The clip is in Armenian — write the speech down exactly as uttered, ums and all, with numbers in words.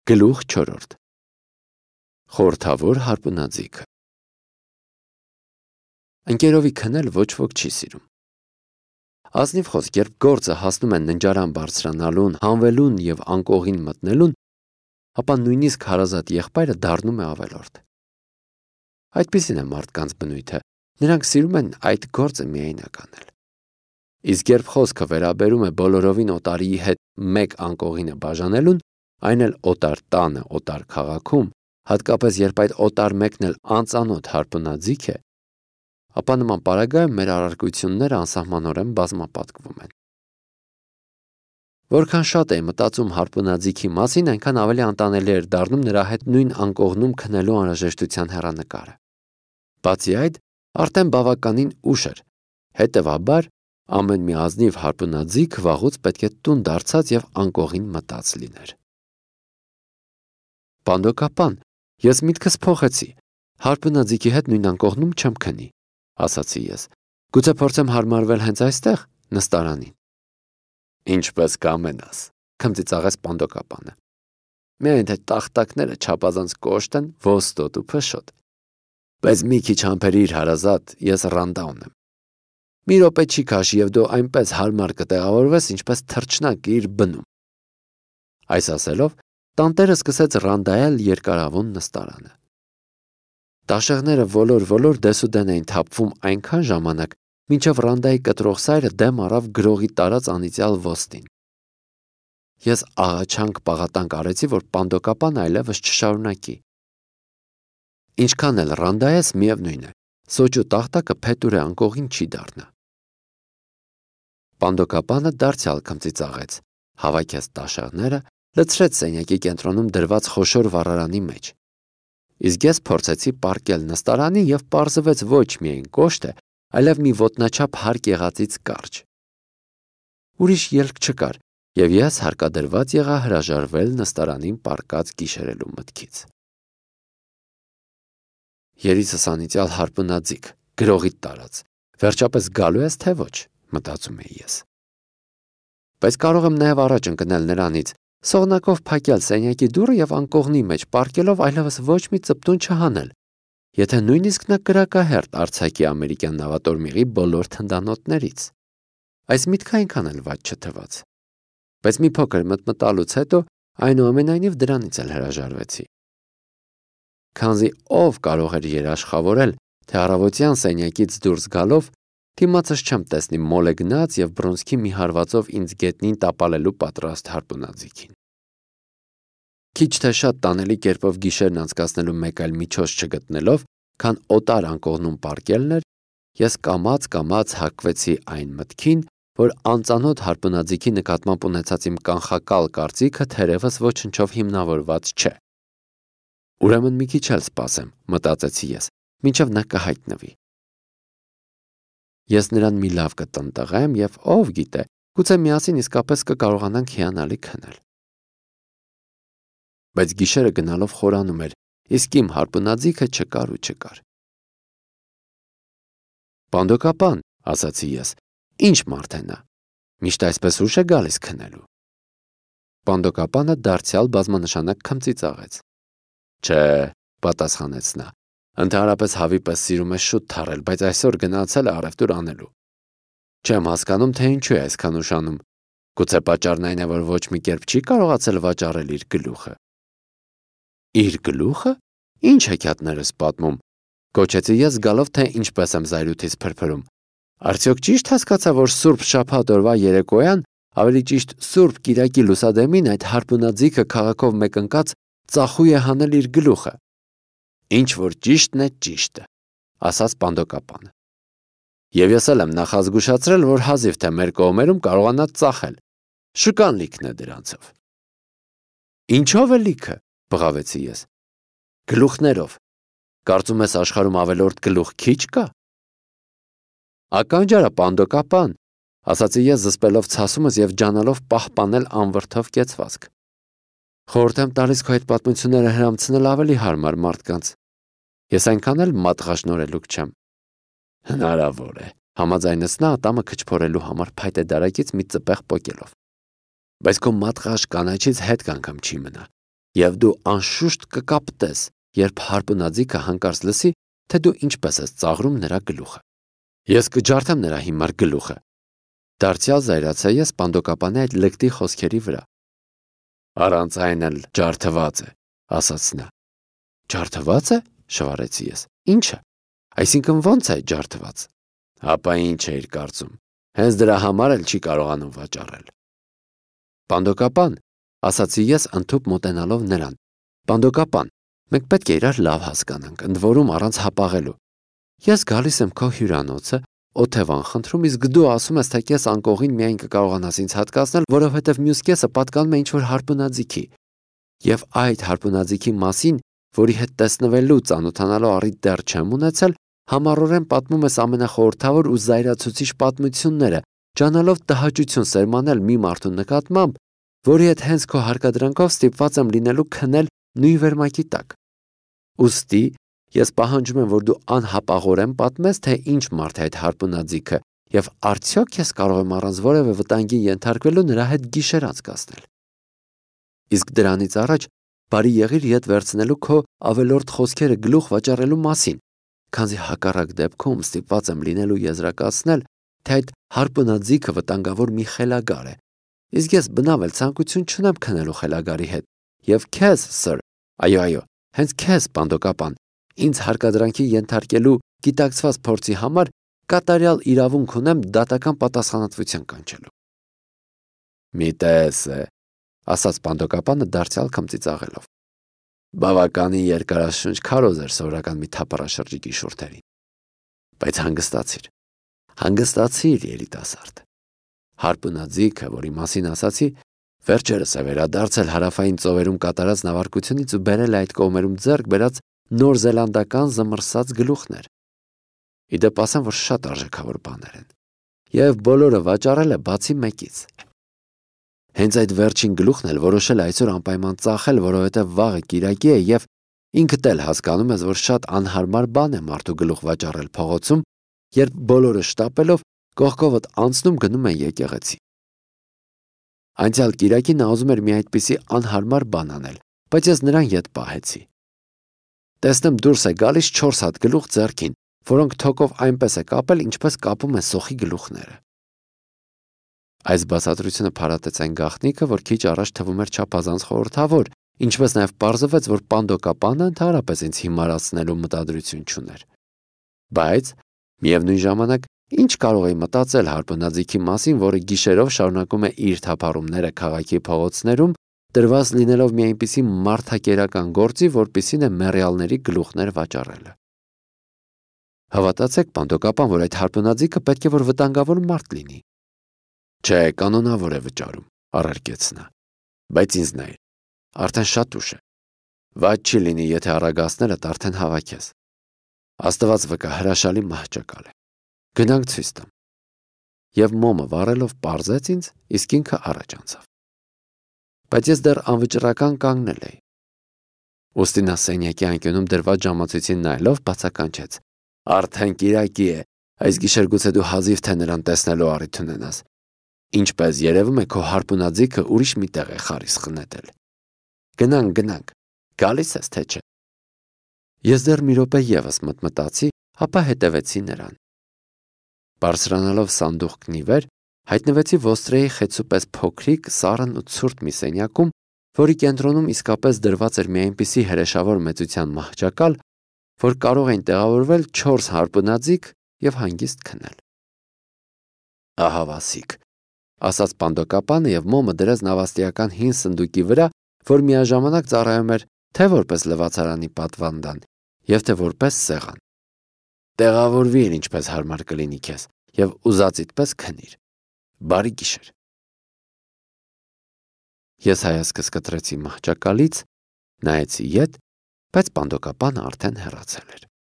Գլուխ չորրորդ Խորհրդավոր հարպունաձիգը Ընկերովի քնել ոչ ոք չի սիրում։ Ազնիվ խոսք, երբ գործը հասնում են ննջարան բարձրանալուն, հանվելուն և անկողին մտնելուն, ապա նույնիսկ հարազատ եղբայրը դառնում է ավելորդ։ Այդպիսին է մարդկանց բնույթը, նրանք սիրում են այդ գործը միայնակ անել։ Իսկ երբ խոսքը վերաբերում է բոլորովին օտարիի հետ մեկ անկողինը բաժանելուն, այն էլ օտար տանը, օտար քաղաքում, հատկապես երբ այդ օտար մեկն էլ անծանոթ հարպունաձիգ է, ապա նման պարագայում մեր առարկությունները անսահմանորեն բազմապատկվում են։ Որքան շատ էի մտածում հարպունաձիգի մասին, այնքան ավելի անտանելի էր դառնում նրա հետ նույն անկողնում քնելու անհրաժեշտության հեռանկարը։ Բացի այդ, արդեն բավականին ուշ էր, հետևաբար ամեն մի ազնիվ հարպունաձիգ վաղուց պետք է տուն դարձած և անկողին մտած լիներ։ Պանդոկապան, ես միտքս փոխեցի, հարպունաձիգի հետ նույն անկողնում չեմ քնի, ասացի ես, գուցե փորձեմ հարմարվել հենց այստեղ, նստարանին։ Ինչպես կամենաս, քմծիծաղեց Պանդոկապանը։ Միայն թե տախտակները չափազանց կոշտ են, ոստոտ ու փշոտ։ Բայց մի քիչ համբերիր հարազատ, ես ռանդա ունեմ։ Մի րոպե չի քաշի և դու այնպես հարմար կտեղավորվես, ինչպես թռչնակ իր բնում։ Այս ասելով, տանտերը սկսեց ռանդայել երկարավուն նստարանը։ Տաշեղները ոլոր-ոլոր դեսուդեն էին թափվում այնքան ժամանակ, մինչև ռանդայի կտրող սայրը դեմ առավ գրողի տարած անիծյալ ոստին։ Ես աղաչանք պաղատանք արեցի, որ Պանդոկապան այլևս չշարունակի։ Ինչքան էլ ռանդայես, միևնույն է, սոճու տախտակը փետուր է անկողին չի դառնա։ Պանդոկապանը դարձյալ քմծիծաղեց, հավաքեց տաշեղները, լցրեց սենյակի կենտրոնում դրված խոշոր վառարանի մեջ։ Իսկ ես փորձեցի պառկել նստարանի և պարզվեց ոչ միայն կոշտ է, այլև մի ոտնաչափ հարկ եղածից կարճ։ Ուրիշ ելք չկար, և ես հարկադրված եղա հրաժարվել նստարանին պառկած գիշերելու մտքից։ Երիցս անիծյալ հարպունաձիգ, գրողիդ տարած, վերջապես գալու ես թե ոչ, մտածում էի ես։ Բայց կարող եմ նաև առաջ ընկնել նրանից, սողնակով փակել սենյակի դուռը և անկողնի մեջ պառկելով այլևս ոչ մի ծպտուն չհանել, եթե նույնիսկ նա կրակահերթ արձակի ամերիկյան նավատորմիղի բոլոր թնդանոթներից։ Այս միտքը այնքան էլ վատ չթվաց։ Բայց մի փոքր մտմտալուց հետո այնուամենայնիվ դրանից էլ հրաժարվեցի։ Քանզի ով կարող էր երաշխավորել, թե առավոտյան սենյակից դուրս գալով դիմացս չեմ տեսնի մոլեգնած և բռունցքի մի հարվածով ինձ գետնին տապալելու պատրաստ հարպունաձիգին։ Քիչ թե շատ տանելի կերպով գիշերն անցկացնելու մեկ այլ միջոց չգտնելով, քան օտար անկողնում պառկելն էր, ես կամաց-կամաց հակվեցի այն մտքին, որ անծանոթ հարպունաձիգի նկատմամբ ունեցած իմ կանխակալ կարծիքը թերևս ոչնչով հիմնավորված չէ։ Ուրեմն մի քիչ էլ սպասեմ, մտածեցի ես, մինչև նա կհայտնվի։ Ես նրան մի լավ կտնտղեմ և ով գիտե, գուցե միասին իսկապես կկարողանանք հիանալի քնել։ Բայց գիշերը գնալով խորանում էր, իսկ իմ հարպունաձիգը չկար ու չկար։ Պանդոկապան, ասացի ես, ինչ մարդ է նա, միշտ այսպես ուշ է գալիս քնելու։ Պանդոկապանը դարձյալ բազմանշանակ քմծիծաղեց։ Չէ, պատասխանեց նա, ընդհանրապես հավի պես սիրում է շուտ թռել, բայց այսօր գնացել է առևտուր անելու։ Չեմ հասկանում, թե ինչու է այսքան ուշանում։ Գուցե պատճառն այն է, որ ոչ մի կերպ չի կարողացել վաճառել իր գլուխը։ Իր գլուխը։ Ինչ հեքիաթներ ես պատմում, գոչեցի ես զգալով, թե ինչպես եմ զայրույթից փրփրում։ Արդյոք ճիշտ հասկացա, որ Սուրբ շաբաթ օրվա երեկոյան, ավելի ճիշտ Սուրբ կիրակի լուսադեմին այդ հարպունաձիգը քաղաքով մեկընկած ծախույ է հանել իր գլուխը։ Ինչ որ ճիշտն է ճիշտը, ասաց Պանդոկապանը։ Եվ ես էլ եմ նախազգուշացրել, որ հազիվ թե մեր կողմերում կարողանա ծախել։ Շուկան լիքն է դրանցով։ Ինչով է լիքը, բղավեցի ես։ Գլուխներով։ Կարծում ես աշխարհում ավելորդ գլուխ քիչ կա։ Ականջարա Պանդոկապան, ասացի ես զսպելով ցասումս և ջանալով պահպանել անվրդով կեցվածք։ Խորհուրդ եմ տալիս քո այդ պատմությունները հրամցնել ավելի հարմար մարդկանց։ Ես այնքան էլ մատղաշնորելուկ չեմ։ Հնարավոր է, համաձայնեց նա ատամը քչփորելու համար փայտե դարակից մի ծպեղ պոկելով։ Բայց քո մատղաշ կանաչից հետ կանգամ չի մնա։ Եվ դու անշուշտ կկապտես, երբ հարբնաձիգը հանկարծ լսի, թե դու ինչպես ես ծաղրում նրա գլուխը։ Ես կջարդեմ նրա հիմար գլուխը։ Դարձյալ զայրացա ես պանդոկապանի այդ լկտի խոսքերի վրա։ Առանց այն էլ ջարդված է, ասաց նա։ Ջարդված է, շվարեցի ես։ Ինչը։ Այսինքն ո՞նց է ջարդված։ Ապա ինչ էիր կարծում։ Հենց դրա համար էլ չի կարողանում վաճառել։ Պանդոկապան, ասացի ես ընդհուպ մոտենալով նրան։ Պանդոկապան, մենք պետք է իրար լավ հասկանանք, ընդ որում առանց հապաղելու։ Ես գալիս եմ քո հյուրանոցը, օթևան խնդրում, իսկ դու ասում ես, թե կես անկողին միայն կկարողանաս ինձ հատկացնել, որովհետև մյուս կեսը պատկանում է ինչ-որ հարբնաձիգի։ Եվ այդ հարբնաձիգի մասին, որի հետ տեսնվելու ծանոթանալու առիթ դեռ չեմ ունեցել, համառորեն պատմում ես ամենախորհրդավոր ու զայրացուցիչ պատմությունները, ջանալով տհաճություն սերմանել մի մարդու նկատմամբ, որի հետ հենց քո հարկադրանքով ստիպված եմ լինելու քնել նույն վերմակի տակ։ Ուստի ես պահանջում եմ, որ դու անհապաղորեն պատմես, թե ինչ մարդ է այդ հարբնաձիգը, եւ արդյոք ես կարող եմ առանց որևէ վտանգի ենթարկվելու նրա հետ գիշեր անցկացնել։ Իսկ դրանից առաջ բարի եղիր ետ վերցնելու քո ավելորդ խոսքերը գլուխ վաճառելու մասին, քանզի հակառակ դեպքում ստիպված եմ լինելու եզրակացնել, թե այդ հարբնաձիգը վտանգավոր մի խելագար է, իսկ ես բնավ էլ ցանկություն չունեմ քնելու խելագարի հետ, եւ քեզ, սր, այո, այո, հենց քեզ, պանդոկապան, ինձ հարկադրանքի ենթարկելու գիտակցված փորձի համար կատարյալ իրավունք ունեմ դատական պատասխանատվության կանչելու։ Մի տես է, ասաց պանդոկապանը դարձյալ քմծիծաղելով։ Բավականին երկարաշունչ քարոզ էր սովորական մի թափառաշրջիկի շուրթերին։ Բայց հանգստացիր, հանգստացիր երիտասարդ։ Հարբնաձիգը, որի մասին ասացի, վերջերս է վերադարձել հարավային ծովերում կատարած նավարկությունից ու բերել այդ կողմերում ձեռք բերած նոր զելանդական զմռսած գլուխներ։ Իդեպ ասեմ, որ շատ արժեքավոր բաներ են։ Եվ բոլորը վաճառել է բացի մեկից։ Հենց այդ վերջին գլուխն էլ որոշել է այսօր անպայման ծախել, որովհետև վաղը կիրակի է եւ ինքդ էլ հասկանում ես, որ շատ անհարմար բան է մարդու գլուխ վաճառել փողոցում, երբ բոլորը շտապելով կողքովդ անցնում գնում են եկեղեցի։ Անցյալ կիրակի նա ուզում էր մի այդպիսի անհարմար բան անել, բայց ես նրան ետ պահեցի։ Տեսնեմ դուրս է գալիս չորս հատ գլուխ ձեռքին, որոնք թոկով այնպես է կապել, ինչպես կապում են սոխի գլուխները։ Այս բացատրությունը փարատեց այն գաղտնիքը, որ քիչ առաջ թվում էր չափազանց խորհրդավոր, ինչպես նաև պարզվեց, որ պանդոկապանը ընդհանրապես ինձ հիմարացնելու մտադրություն չուներ։ Բայց միևնույն ժամանակ ինչ կարող էի մտածել հարբնաձիգի մասին, որը գիշերով շարունակում է իր թափառումները քաղաքի փողոցներում, դրված լինելով մի այնպիսի մարդակերական գործի, որպիսին է մեռյալների գլուխներ վաճառելը։ Հավատացեք, պանդոկապան, որ այդ հարբնաձիգը պետք է որ վտանգավոր մարդ լինի։ Չէ, կանոնավոր է վճարում, առարկեց նա, բայց ինձ նայր, արդեն շատ ուշ է, վատ չի լինի, եթե առագասներդ արդեն հավաքես, Աստված վկա հրաշալի մահճակալ է, գնանք ցույց տամ, և մոմը վառելով պարզեց ինձ, իսկ ինքը առաջ անցավ, բայց ես դեռ անվճռական կանգնել էի, ուստի նա սենյակի անկյունում դրված ժամացույցին նայելով բացականչեց, արդեն կիրակի է, այս գիշեր գուցե դու հազիվ թե նրան տեսնելու առիթ ունենաս, ինչպես երևում է քո հարբնաձիգը ուրիշ մի տեղ է խարիսխ նետել։ Գնանք, գնանք, գալիս ես թե չէ։ Ես դեռ մի րոպե ևս մտմտացի, ապա հետևեցի նրան։ Բարձրանալով սանդուղքն ի վեր, հայտնվեցի ոստրեի խեցու պես փոքրիկ, սառն ու ցուրտ մի սենյակում, որի կենտրոնում իսկապես դրված էր մի այնպիսի հրեշավոր մեծության մահճակալ, որ կարող էին տեղավորվել չորս հարբնաձիգ և հանգիստ քնել։ Ահա վասիկ, ասաց պանդոկապանը և մոմը դրեց նավաստիական հին սնդուկի վրա, որ միաժամանակ ծառայում էր թե որպես լվացարանի պատվանդան և թե որպես սեղան։ Տեղավորվիր ինչպես հարմար կլինի քեզ և ուզածիդ պես քնիր։ Բարի գիշեր։ Ես հայացքս կտրեցի մահճակալից, նայեցի ետ, բայց պանդոկապանը արդեն հեռացել էր։